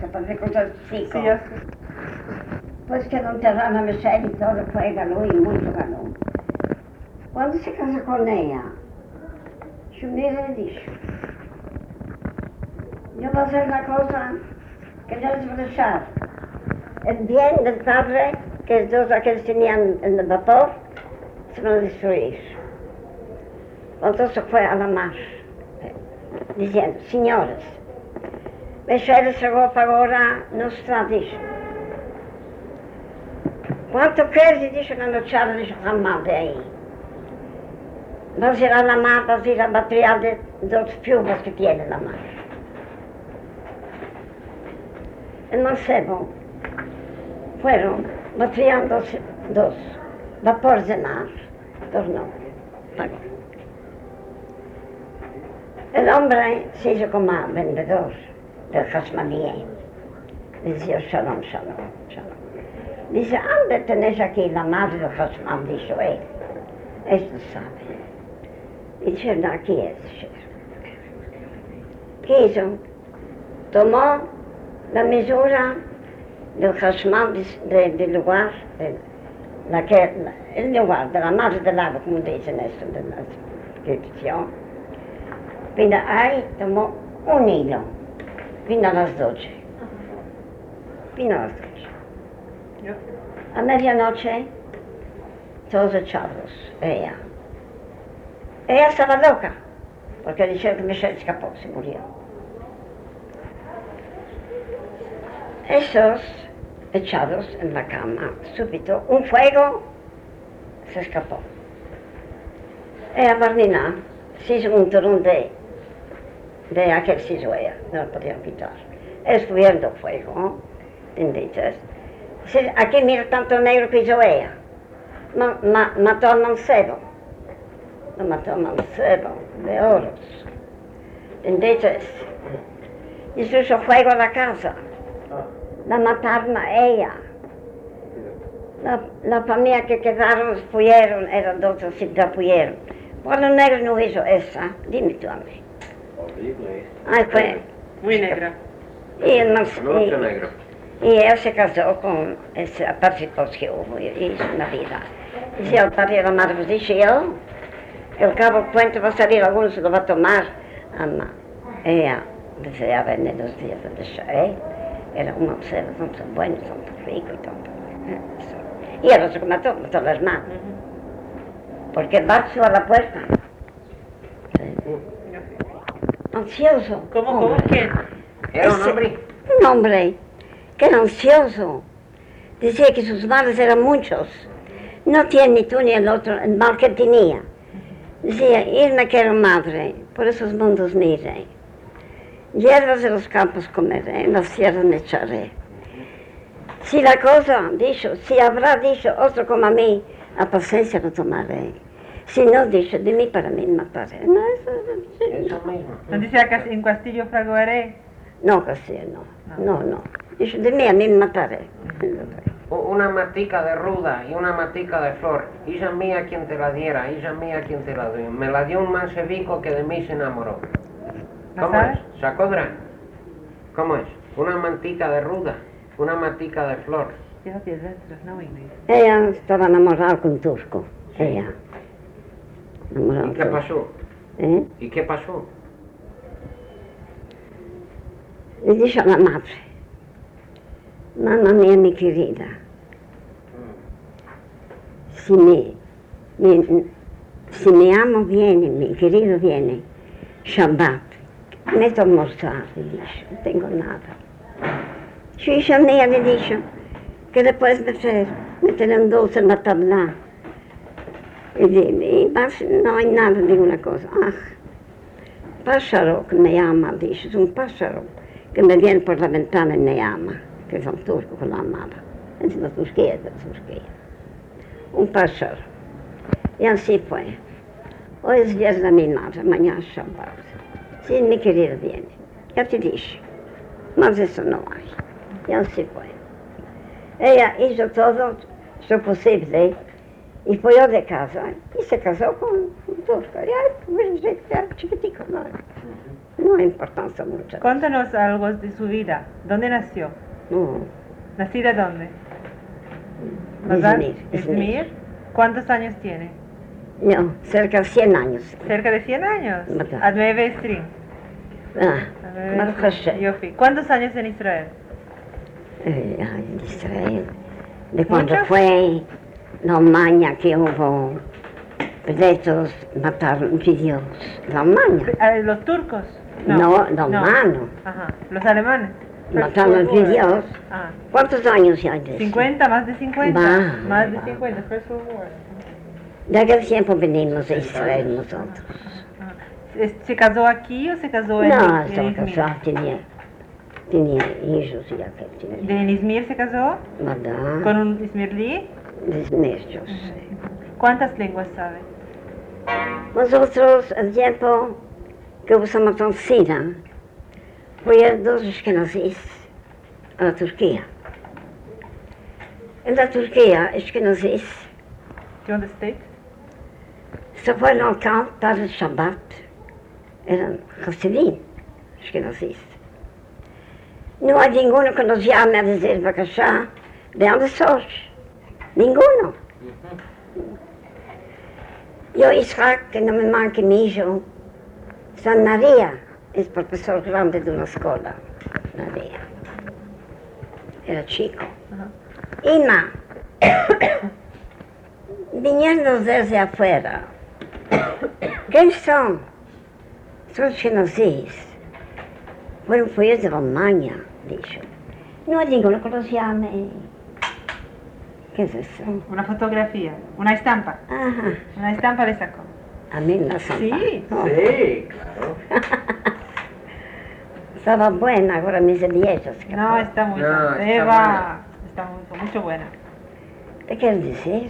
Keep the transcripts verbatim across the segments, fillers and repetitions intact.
para ver cosas chicos. Sí, así. Pues quedó enterrada na Michelle y todo, fue, ganó y mucho ganó. Cuando se casó con ella, yo mire le dije, yo voy a hacer una cosa que no les voy a dejar. El bien del padre, que todos aquellos tenían en el vapor, se van a destruir. Entonces fue a la mar, diciendo, señores, Michelle chegou para agora no está, dice. Quanto queres, dice, na nochada, dice, ramal de aí. Vas ir a la mar, vas ir a material de dos piubas que tiene la mar. El mancebo fueron material dos, dos vapores de mar, dos no, pagó. El hombre se hizo como vendedor del Hasmanié. Decía, shalom, shalom, shalom. Dice, ¿dónde tenés aquí la madre del Hasman? Dijo él. Esto sabe. Dice, no, aquí es. ¿Qué hizo? Tomó la mesura del Hasman del de lugar, de la que, la, el lugar de la madre del agua, como dicen esto, de la descripción. Vino ahí, tomó un hilo. Vino a las doce. Vino a las doce. A medianoche, todos echados, ella. Ella estaba loca, porque dijeron que Michelle escapó, se murió. Esos echados en la cama, súbito, un fuego, se escapó. Ella, Marlina, se hizo un turón de, de aquel se hizo ella, no lo podían quitar. Estuvieron fuego, ¿entendices? Aquí mira tanto negro que hizo ella. Ma, ma, mató al mancebo. Lo mató al mancebo de oros. ¿Entendés? Hizo fuego a la casa. La mataron a ella. La, la familia que quedaron, fueron, eran dos así, la fueron. Bueno, el negro no hizo esa, dime tú a mí. Horrible. Ay, fue. Muy negra. Y el mancebo. Mucho negro. Y él se casó con esa participación y hizo una vida. Y si el padre y la madre dice yo, el cabo cuento va a salir, algunos se lo va a tomar. Ama, ella deseaba en los días de Shae, era un observo, son buenos, son ricos y todo. Y él se mató, mató a la hermana. Porque el barco a la puerta. Ansioso. ¿Cómo, cómo que? Era un hombre. Un hombre. Que era ansioso. Decía que sus males eran muchos. No tiene ni tú ni el otro el mal que tenía. Decía, irme que era madre, por esos mundos miré. Hierbas de los campos comeré, en las sierras me echaré. Si la cosa, dicho, si habrá dicho otro como a mí, a paciencia lo tomaré. Si no, dicho, de mí para mí mataré. No, eso, Eso mismo. ¿No dice acá en Castillo Fraguaré? no, Castillo, no, no, no. Dice, de mí a mí me mataré. Una matica de ruda y una matica de flor. Ella mía quien te la diera, ella mía quien te la dio. Me la dio un mancebico que de mí se enamoró. ¿Cómo sabes? es? ¿Sacodra? ¿Cómo es? Una mantica de ruda, una matica de flor. Ja, det är rätt no inglés. Ella estaba enamorada con turco, ella. Enamorada ¿Y qué turco. pasó? ¿Eh? ¿Y qué pasó? Le dice a la madre, mamma mía, mi querida, si mi, mi, si mi amo viene, mi querido viene, Shabbat, meto a almorzar, le dice, no tengo nada. Yo hija mía le dice, que después meter, meter un dulce en la tabla. Y dime, más no hay nada de una cosa. Ah, pájaro que me llama, dice, es un pájaro que me viene por la ventana y me llama, que es un turco que la amaba. Es la Turquía, de Turquía. Un pájaro. Y así fue. Hoy es día de mi madre, mañana es Shabbat. Sí, mi querido viene. Ya te dije. Mas eso no hay. Y así fue. Ella hizo todo lo posible y fue de casa y se casó con un turco. Ya, pues, era chiquitico, ¿no? No hay importancia mucho. Cuéntanos algo de su vida. ¿Dónde nació? No, ¿Nacida dónde? Izmir, ¿Izmir? Izmir. ¿Cuántos años tiene? no, cerca de cien años. Cerca de cien años. Verdad. A nueve Estrin. Ah, A nueve Baruch Estrin. Hashem. Yofi. ¿Cuántos años en Israel? Eh, ay, en Israel. De cuando ¿Muchos? fue la Alemania que hubo presos, mataron judíos. La Alemania. Ah, ¿Los turcos? No, los humanos. Ajá. ¿Los alemanes? Mataron judíos. Ah. ¿Cuántos años hay de eso? ¿cincuenta? ¿Más de cincuenta? Va, Más de va. cincuenta. First World War. De aquel tiempo venimos a Israel nosotros. Ajá. ¿Se- ¿Se casó aquí o se casó en, No, en estaba Izmir? casado, tenía, tenía hijos y aquel tenía. ¿De en Izmir se casó? ¿Verdad? ¿Con un Izmirlí? Desmechos. ¿Cuántas lenguas sabe? Nosotros, el tiempo que usamos en Sina, fue a dos Ashkenazis a la Turquía. En la Turquía, Ashkenazis, ¿De dónde States? se fueron al campo para el Shabbat. Eran Hasidim, Ashkenazis. No hay ninguno que nos llame a decir, Bakasha, ¿de dónde sos? Ninguno. Yo, Isaac, que no me manque mi hijo, San María es profesor grande de una escuela. María. Era chico. Ajá. Ima, viniendo desde afuera, ¿quién son? Son chinazis. Fueron fui de Alemania, dijo. No hay ninguno que los llame. ¿Qué es eso? Una fotografía, una estampa. Ajá, Una estampa le sacó. a mí me la zampa. Sí. Oh. Sí, claro. Estaba buena, ahora mis viejos. No, está muy No, buena. está Eva, está muy, mucho buena. ¿Qué quieres decir?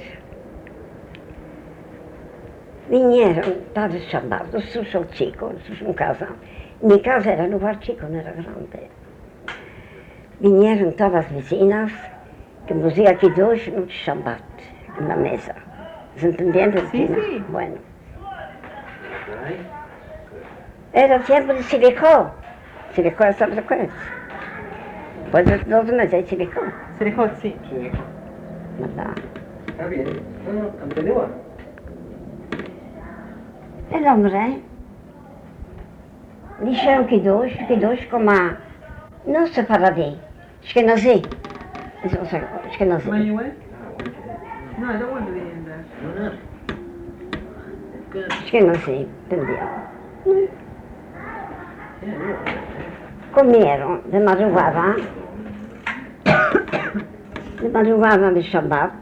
Vinieron para el Shabbat, los son chicos, son casa. Mi casa era un lugar chico, no era grande. Vinieron todas las vecinas, que nos dio aquí dos en Shabbat, en la mesa. ¿Se entiende? Sí, sí. Bueno. Era tiempo de Silico. Silico es otra cosa. Pues los dos meses de Silico, Serejot, sí. Sí. ¿verdad? Está bien. No, no, continúa. El hombre dijeron que dos, que dos como no separadí, Ashkenazi. Es o sea, Ashkenazi. Manuel? No, I don't want to be in there. No, no. Good. Ashkenazi, entendió. Yeah, no. Comieron de madrugada, de madrugada de Shabbat,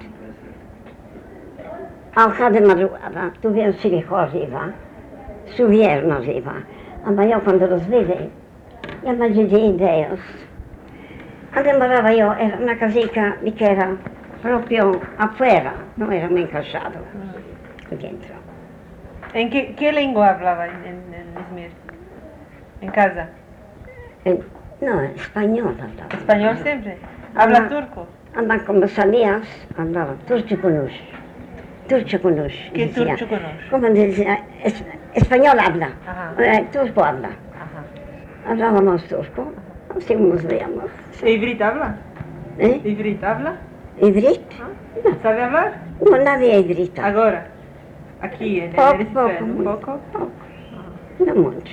al de madrugada, tuvieron Silico arriba, subieron arriba. Ama yo cuando los vi, ya me ayudé de ellos. Donde moraba yo era una casica que era propio afuera, no era muy encajado dentro. ¿En qué, qué lengua hablaba en, en, en Izmir? En casa. En- no, español hablaba. ¿Español siempre? ¿Habla Ajá. turco? Anda, como salías, hablaba turchucunush. Turchucunush. ¿Qué decía. turchucunush? Como decía, es- español habla, Ajá. eh, turco habla. Ajá. Hablábamos turco, así nos veíamos. ¿E Ivrit habla? ¿Eh? ¿Ivrit habla? ¿Ibrit? ¿Sabe hablar? No, nadie ibrita. Ahora. Aquí, en, Poco, en Israel, poco, un muy poco. poco. No mucho.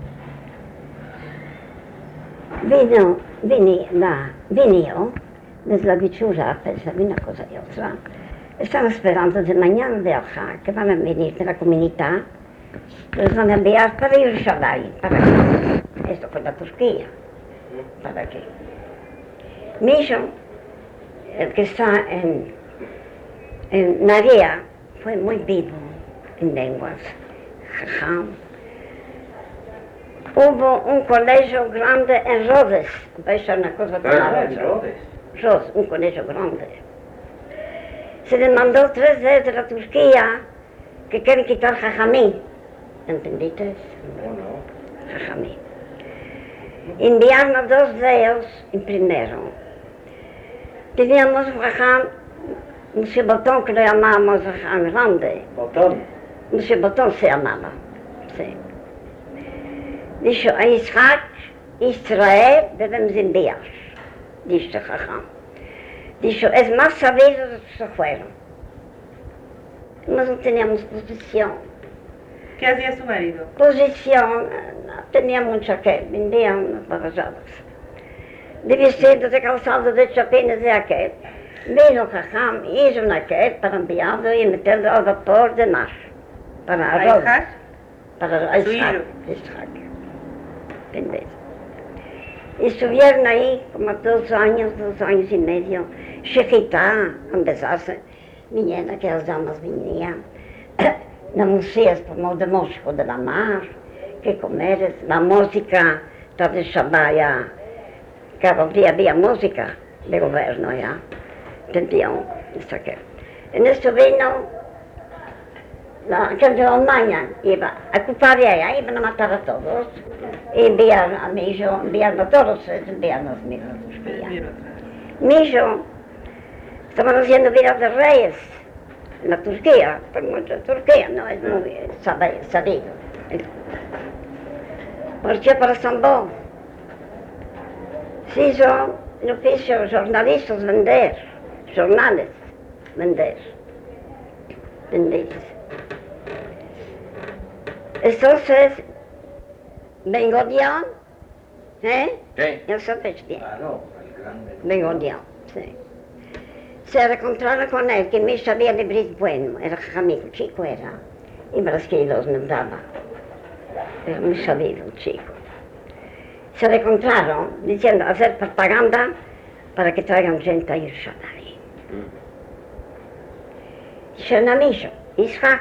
Vino, vine, la, vine yo, desde la bichura, pensaba una cosa y otra. Estaba esperando de mañana de hoja que van a venir de la comunidad, los van a enviar para Jerusalén, para aquí. Esto fue la Turquía, para aquí. Mi hijo, el que está en, en María, fue muy vivo en lenguas. Jajam. Hubo un colegio grande en Rhodes, vais a una cosa que Ah, no en Rhodes. Rhodes, un colegio grande. Se le mandó tres veces de la Turquía que quieren quitar Jajamí. ¿Entendiste? No, no. Jajamí. Enviaron a dos de ellos en primero. Teníamos un Jajam, Monsieur Botón, que lo llamábamos Jajam grande. Botón. Monsieur Botón se llamaba, sí. Dijo, a Isaac, Israel, debemos enviar. Dijo Jajam. Dijo, es más sabido de que se fueron. Mas no teníamos posición. ¿Qué hacía su marido? Posición, no tenía mucho que, vendía unas barrajadas. De vestido, de calzado, de chapines de aquel. Vino Jajam, hizo aquel para enviarlo y meterlo al vapor de mar. Para ¿A arroz. Isaac? Para Su Isaac. hijo. Isaac. ¿Entendés? Y estuvieron ahí como dos años, dos años y medio. Shechitá, a empezarse. Vinieron que las damas venían. La música como de Moscú de la mar. Que comer, la música, de Shabbat ya. Cada día había música de gobierno ya. Entendían, esto que. En esto vino la gente de Alemania, iba a ocupar allá, iban a matar a todos. Y enviar a mi hijo, enviarlo a todos, enviarnos a mí a Turquía. Mi hijo, estaban haciendo vida de reyes en la Turquía, por mucho Turquía, no es muy sabido. Marché para Estambul. Se hizo el oficio de jornalistas vender, jornales vender, vender. Entonces, vengo yo, ¿eh? Sí. Ya sabes bien. Claro, el grande. Vengo yo, sí. Se reencontraron con él, que me sabía de Brit bueno, era amigo, chico era, y me los kilos me daba. Era muy sabido el chico. Se reencontraron diciendo hacer propaganda para que traigan gente a Yerushalayim. Dijeron a mi hijo, Isaac,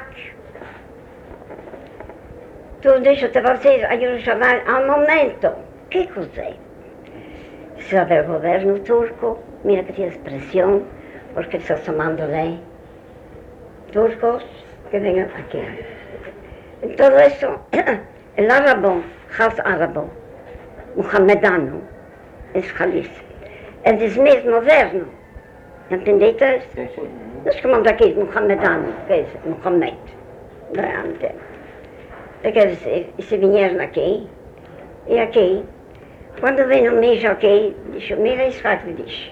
tú dices te vas a ir a Yerushalayim al momento. ¿Qué cosa? Sabe el gobierno turco, mira que tienes presión, porque estás tomando ley. Turcos que vengan aquí. En todo eso, el árabe, Has árabe, muhamedano, es Jalís. El dismiss moderno, ¿entendiste? Sí, sí. No es como aquí, muhamedano, que es Muhammad, realmente. ¿Qué quiere decir? Y se vinieron aquí, y aquí, cuando vino mi hijo aquí, dijo, mira Isaac, le dije,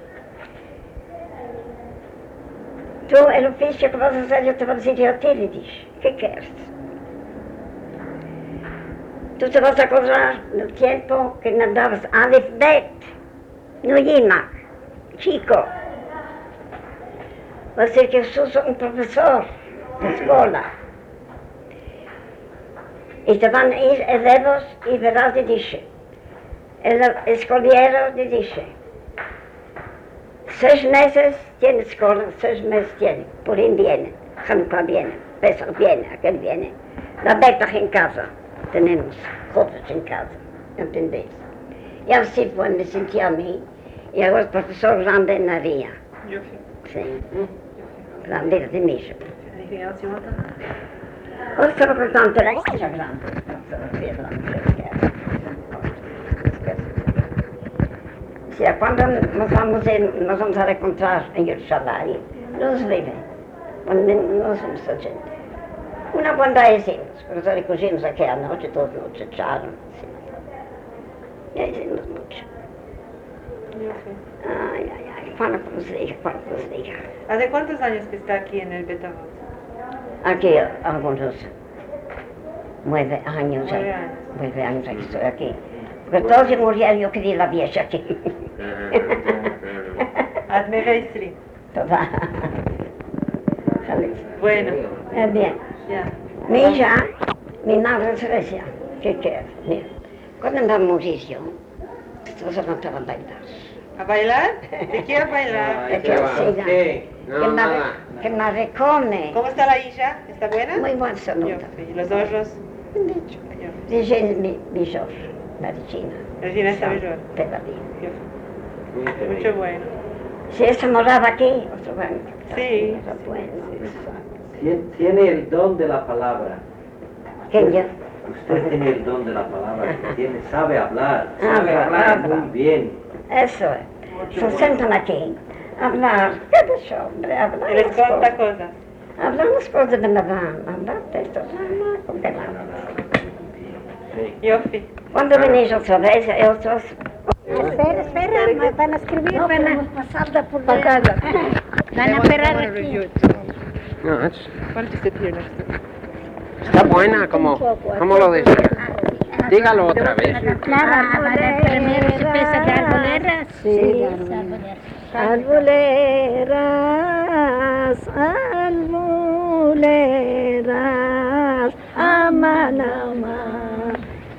tú, el oficio que vas a hacer, yo te voy a decir a ti, le dije, ¿qué quieres? Tú te vas a acordar del tiempo que andabas Aleph Bet, no Yimak, chico. Va a ser que sos un profesor de escuela. Y te van a ir elevos y verás, le dije, el escoliero le dije, seis meses tiene escuela, seis meses tiene, Purim viene, Hanukkah viene, Pesach viene, aquel viene, la Betach en casa, tenemos cosas en casa, ¿entendéis? Y así fue, me sentí a mí, y ahora el profesor grande en la ría, Yo sí. sí, grande de mí. Anything else you want to know? Hoy estaba contando la hija grande, o sea, cuando nos vamos, en, nos vamos a encontrar en Yerushalayim, nos viven, cuando nos vamos a gente. Una buena hicimos, porque recogimos aquí anoche, todos nos echaron, sí. Ya hicimos mucho. Yo sí. Ay, ay, ay, cuando nos diga, cuando nos diga. ¿Hace cuántos años que está aquí en el Betavot? Aquí algunos nueve años, Nueve eh, años. nueve años que estoy aquí. Porque todos se murieron, yo quería la vieja aquí. עד מאה ועשרים. Toda. Bueno, Eh, bien. ya. Mi hija, mi madre es Grecia. ¿Qué quieres? Mira, cuando me morí yo, entonces no te van a bailar. ¿A bailar? ¿Te quieres bailar? Es que ¿Qué va? siga, ¿Qué? No, que, me, nada. que me recome. ¿Cómo está la hija? ¿Está buena? Muy buena Yo, sonora. ¿y los otros? Yo. Dice mi bisor, medicina. Regina está mejor. Pedalía. Yo. Mucho bueno. Si esa moraba aquí, otro bueno. Sí. Era bueno. Tien- Tiene el don de la palabra. ¿Quién yo? Usted tiene el don de la palabra. Tiene, sabe hablar. Sabe hablar hablar. muy bien. Eso es. Se sentan aquí. Hablar. ¿Qué de eso, hombre? Hablar. Les las cuenta cosas. cosas. Hablar las cosas de Benadán. Hablar de esto. Hablar con Benadán. יופי. ¿Cuándo venís otra vez? Otros? Espera, espera, me van a escribir, van a pasar por la casa. Van a I esperar wanna aquí. review it. No, es- Why don't you sit here next to me? está buena, como, como lo decía. Dígalo otra vez. Claro, arboleras, primero se piensa de arboleras. Sí, arboleras. Arboleras, arboleras, aman, aman.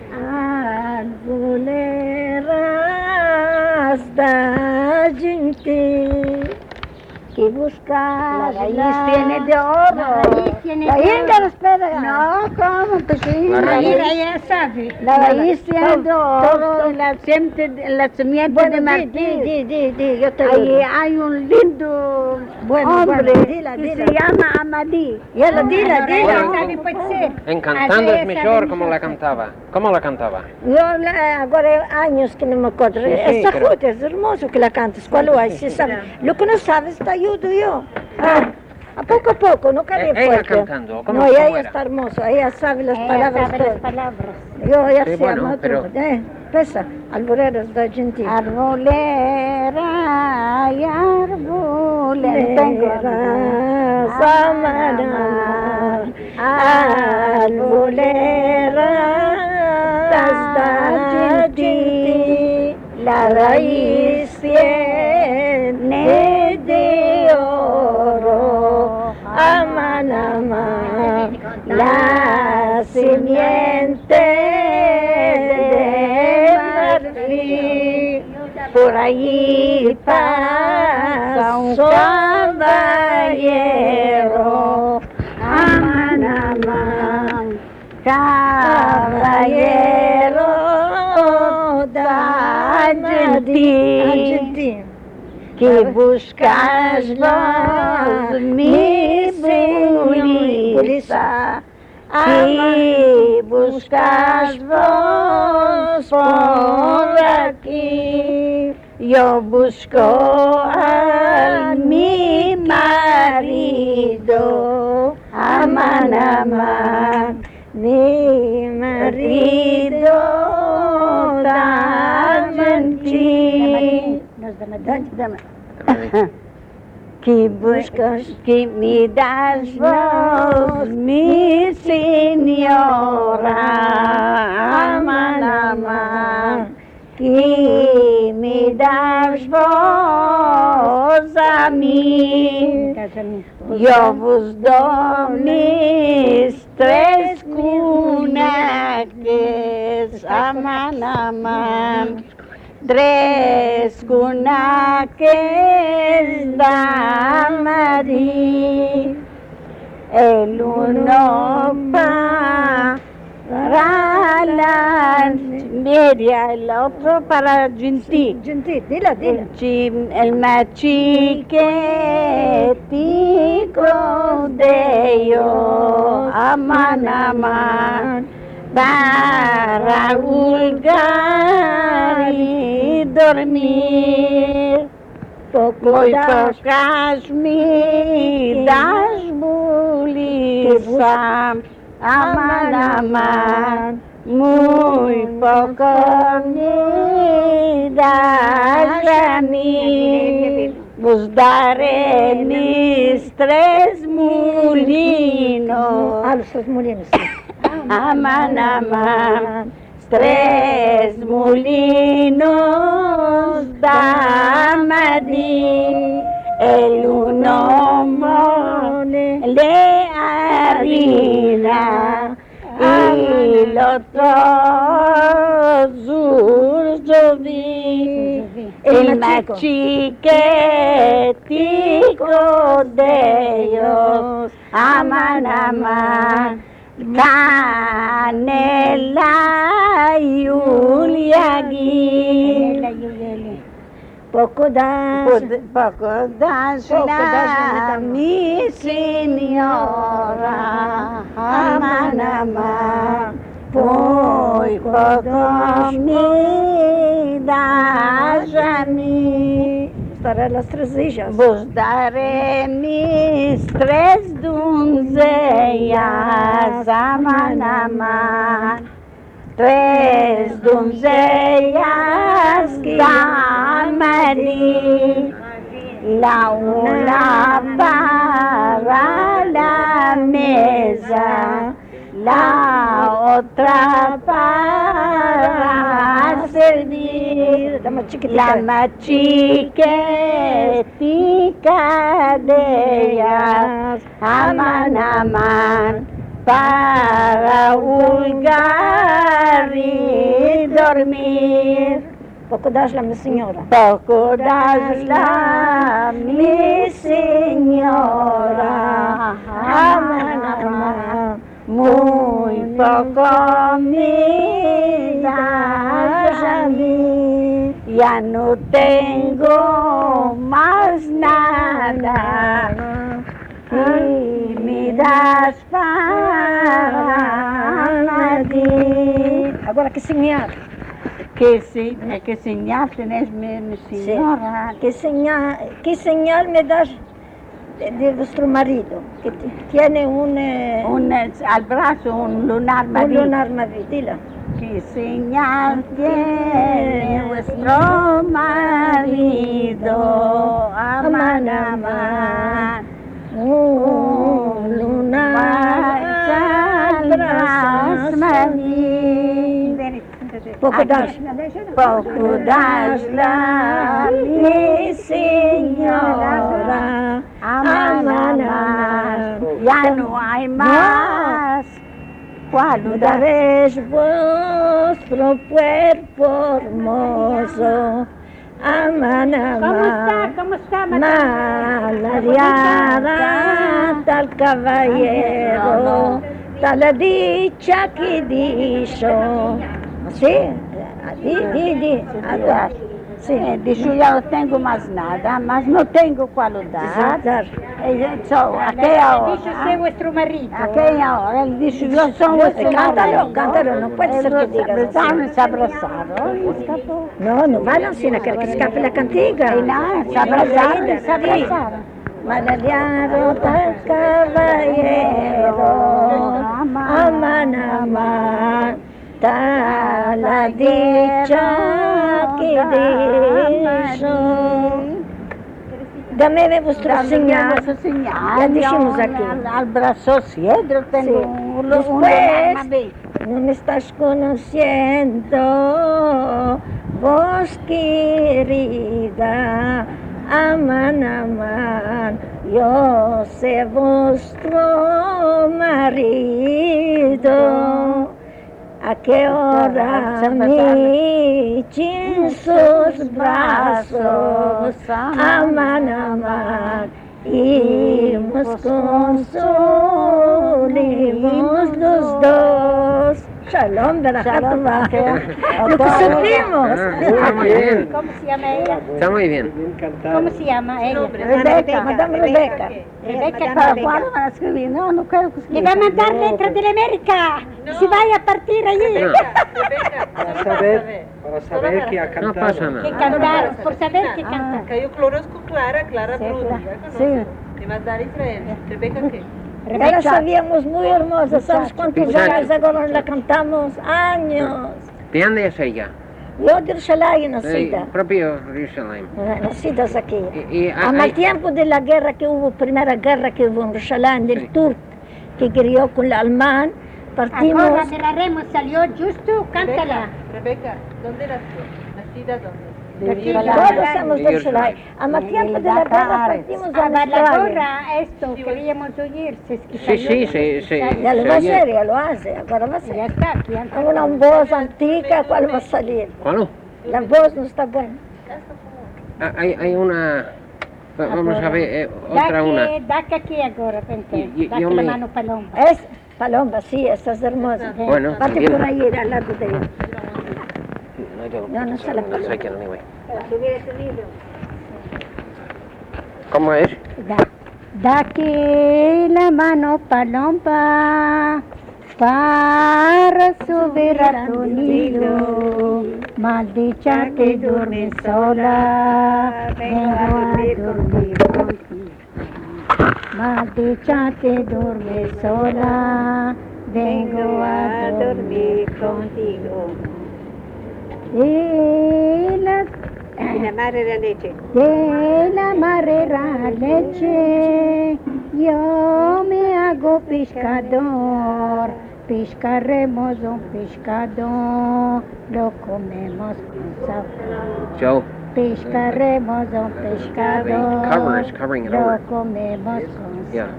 Arboleras da gente que busca. La raíz tiene de oro. La raíz tiene de oro. Espera. No, ¿cómo? Pues sí. La raíz. ya sabe. La raíz tiene de oro. La, siempre, la semiente de Martín. Di, di, di, yo te Ahí hay un lindo bueno, hombre bueno, dila, que dila. Se llama Amadí. Yala, dila, dila. En cantando es mejor como la cantaba. ¿Cómo la cantaba? Yo la- ahora hay años que no me acuerdo. Sí, sí, Esta pero- fruta es hermoso que la cantes. ¿Cuál es? Si sabe. Lo que no sabes te ayudo yo. Ah, a poco a poco, no cabe Eh, ella fuerte. cantando, ¿cómo- no, cómo ella era? está hermosa. Ella sabe las Ella palabras. sabe las todas. palabras. Yo ya Sí, sé, bueno, amato. pero- Eh, pesa. Arboleras de Argentina. Arbolera y arbolera. Arboleras de Argentina. La raíz tiene de oro. Aman, aman. La simiente de marfil. Por allí pasa un caballero. Aman, aman. Caballero de Argentina. Que buscas vos, mi polícia. Que buscas vos por aquí. Yo busco a mi marido. Aman, aman. Mi marido de Argentina. Que buscas, que me das vos, mi senhora, aman, aman, que me das vos a mim, eu vos dou mis três cunaques, aman, aman. Tres cunaques da Maria, el uno para la media, el otro para Argentina. Gentil, dila, dila. El más chiquitico de ellos, aman, aman. Para hurgar y dormir, muy pocas miras buliza, aman, aman, muy pocas miras a mí, vos daré mis tres molinos. Ah, los tres molinos. Aman, aman, tres molinos da Madrid, el uno mole de harina y el otro surzoví, el más chiquitico de ellos, aman, aman. Canela y uliagui, poco das, poco das la mi señora, aman, aman, muy poco me das a mí. Para las tres hijas. Vos daré mis tres donzellas, aman, aman, tres doncellas que amaré, la una para la mesa, la otra para servir, la más chiquitica de ellas, aman, aman, para hurgar y dormir. Poco dasla, mi señora. Poco dasla, mi señora, aman, aman, muy poco me das a mí. Ya no tengo más nada y me das para ti. Agora que señal. ¿Qué, se, qué señal tenés, mi, mi señora? Sí. ¿Qué señal, qué señal me das de, de vuestro marido? Que t- tiene un, eh, Un, eh, al brazo, un lunar un marido. lunar Madrid. Dila. ¿Qué señal tiene vuestro marido? Aman, aman. Un lunar al brazo marido. Poco das. Poco dasla, mi señora, aman, aman, ya no hay más. ¿Cuál Daréis vuestro cuerpo hermoso. Aman, aman. ¿Cómo está? Malariada tal caballero, tal la dicha que dicho. Sí, di, di, di. Agora. Sí, dicho ya no tengo más nada, más no tengo cualidad. Eh, so, aquella hora, Dice usted vuestro marido. aquella hora, él dijo, yo soy vuestro Cántalo, marido. cántalo, no puede ser que Ellos se digas abrazaron y así. se abrazaron y escapó. No, no vale así, no quiere que escape la cantiga. Y nada, se abrazaron y se abrazaron. Malariado tal caballero, aman, aman, tal la dicha que dicho. Dame vuestro señal. Nuestra señal. Ya dijimos aquí. Al, al brazo izquierdo tengo Sí. un, un Después, arma. no me estás conociendo, vos querida, aman, aman, yo sé vuestro marido. ¿A qué hora me en sus brazos? Aman, aman, y nos consolimos los dos. Shalom, Shalom, Berajatova. Lo que sentimos. Está muy bien, ¿Cómo se llama ella? está muy bien. ¿Cómo se llama ella? Rebeca, Madame Rebeca. Rebeca. ¿Para cuándo van a escribir? No, no creo que Le escriban. va a mandar letras de la América. Se vaya a partir allí. No, Para saber, para saber que ha no cantado. pasa Que nada. cantaron, por saber que cantan. Caiu Clorosco Clara, Clara Brudi. Sí. Te mandar Israel. Rebeca qué? Ya la sabíamos muy hermosa. ¿Sabes cuántos Pichacho. años ahora la cantamos? Años. ¿De dónde es ella? Yo de Jerusalén De nacida. propio Jerusalén. Eh, Nacidas aquí. Y, y, A hay- mal tiempo de la guerra que hubo, primera guerra que hubo en Jerusalén, del Sí. turco que guerreó con el alemán, partimos. Ahora de la Remo salió justo, cántala. Rebeca, ¿dónde eras tú? ¿Nacida dónde? Aquí, Jerusalén. todos somos De de Jerusalén. Jerusalén. A mal Y tiempo de la la guerra Tavares. partimos A a la Australia. gorra, esto queríamos oír. Se, que Sí, salió sí, de- sí, sí. Ya lo va a se oye. hacer, ya lo hace, ahora va a Ya hacer. está, aquí han Con una voz antigua, ¿cuál va a salir? ¿Cuál? La voz no está buena. Ah, Hay, hay una... va- Vamos a ver, eh, Da otra una. que, da que aquí agora, vente. Y- y- Da yo que la me- mano paloma. Es Paloma, sí, esta es hermosa. Bueno, Pate también. por ahí, al lado de ella. No, No, no se la Let's take it anyway. ¿Cómo es? Da, da que la mano paloma para subir a tu nido. Maldicha que duerme sola, vengo a dormir contigo. Maldicha que duerme sola, vengo a dormir contigo. De la, Y la madre de la leche. de la marera leche, yo me hago pescador. Pescaremos un pescado, lo comemos con sabor. Joe, Pescaremos un pescado, the cover is covering it lo over. comemos con Yeah.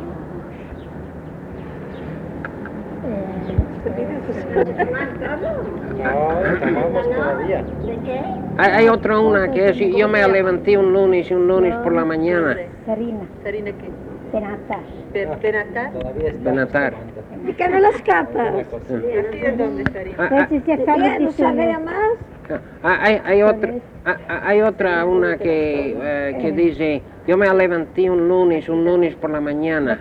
No, tomamos todavía. Hay, hay otra una que es, yo me levanté un lunes y un lunes por la mañana. Sarina, Sarina qué? penatar. Per- Penatar. Todavía está. Benatar. ¿Y que no las capas? ¿Aquí de dónde Sarina? Ah, ah, Pues ya sabes ¿No sabía más? ah, hay, hay otra, ah, ah, hay otra una que, eh, que dice, yo me levanté un lunes, un lunes por la mañana.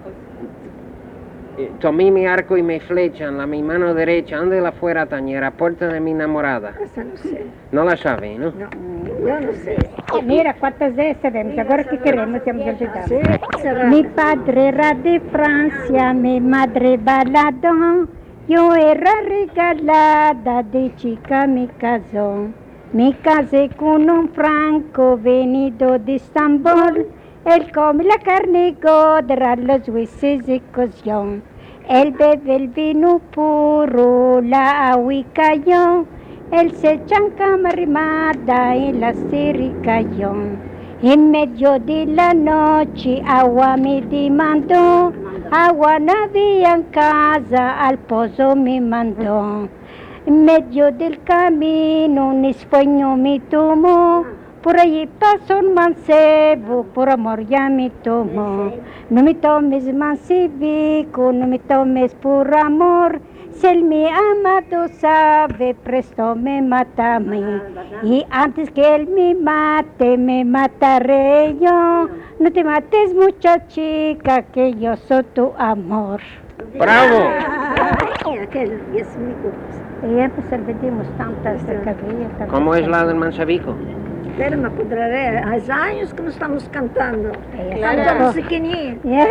Eh, Tomé mi arco y mi flecha en la mi mano derecha, ande la fuera tañera, puerta de mi enamorada. Esa no sé. No la sabe, ¿no? No, yo no sé. Mira cuántas veces sabemos, ahora que queremos ya hemos olvidado. Sí, será. Mi padre era de Francia, mi madre balado. Yo era regalada de chica, me casó. Me casé con un franco venido de Estambul. Él come la carne gorda, los huesos y cocción. Él bebe el vino puro, la agua y cayó. Él se echa en cama arrimada y la serie cayó. En medio de la noche agua me demandó, agua no había en casa, al pozo me mandó. En medio del camino un español me tomó, por allí pasó un mancebo, por amor ya me tomó. No me tomes mancebico, no me tomes por amor, si él me amado sabe, presto me mata a mí. Y antes que él me mate, me mataré yo. No te mates muchachica, que yo soy tu amor. ¡Bravo! Ay, aquel es mi gusto. Y ya pues servimos tantas de cabello. tantas ¿Cómo es la cosas. del mansabico? Pero me acordaré, hace años que no estamos cantando. Claro. Estamos pequeñitos. Yeah.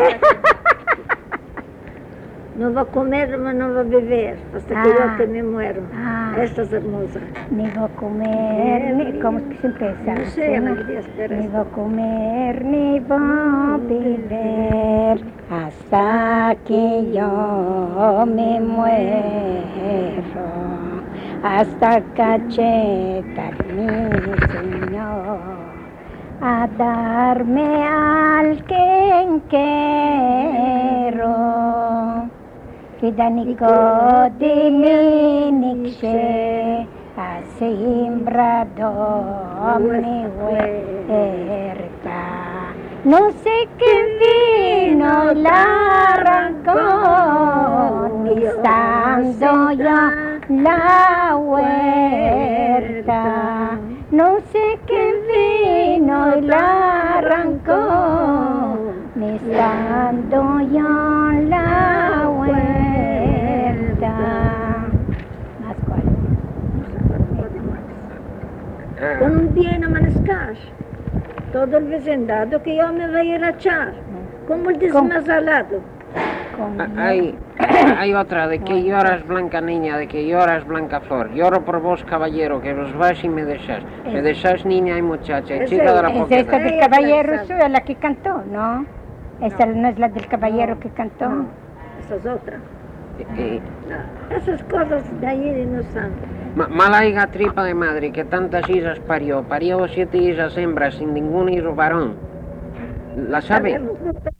No va a comer, mas no va a beber, hasta que Ah. yo te me muero. Ah. Esta es hermosa. Ni voy a comer, ni... ¿Cómo es que se empieza? No sé, ¿Sí, no? María, espera. Ni voy a comer, ni voy a beber, hasta que yo me muero. Hasta cacheta mi Señor, a darme al quien quiero. Que Danico de mi nixe, a sembrador mi huerta. No sé qué vino la arrancó, ni estando yo la huerta. No sé qué vino la arrancó, ni estando yo la huerta. Más cuál. Con un día en amanezcar, todo el vecindado que yo me voy a ir a echar, como el desmasalado. Con- Ah, Hay, hay otra de que lloras blanca niña, de que lloras blanca flor. Lloro por vos caballero, que vos vas y me dejas. Me dejas niña y muchacha, y Ese- chica de la Es poqueta. esta del caballero, eso es la que cantó, ¿no? Esta no es la del caballero que cantó. No, esa es otra. Y- y- No, esas cosas de ayer no son. ma- Mala hija tripa de madre que tantas hijas parió. Parió siete hijas hembras sin ningún hijo varón. ¿La sabe? Sabemos, no